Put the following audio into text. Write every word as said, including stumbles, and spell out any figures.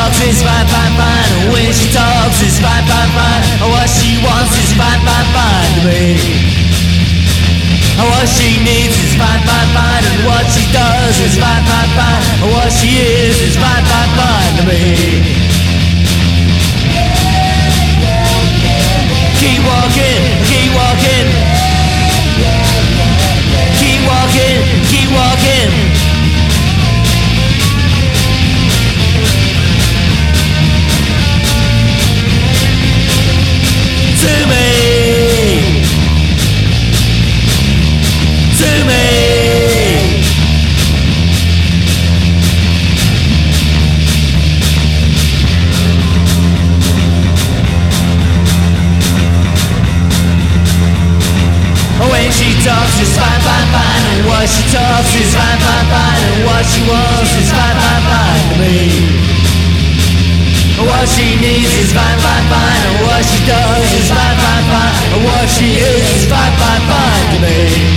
talks is fine, fine, fine. When she talks is fine, fine, fine. What she wants is fine, fine, fine to me. What she needs is fine, fine, fine. And what she does is fine, fine, fine. What she is is fine, fine, fine to me. Keep walking, keep walking. Keep walking, keep walking. To me, to me. When she talks is fine, fine, fine. And what she talks is fine, fine, fine. And what she wants is fine, fine, fine to me. What she needs is fine, fine, fine. And what she does is fine, fine, fine. And what she is is fine, fine, fine to me.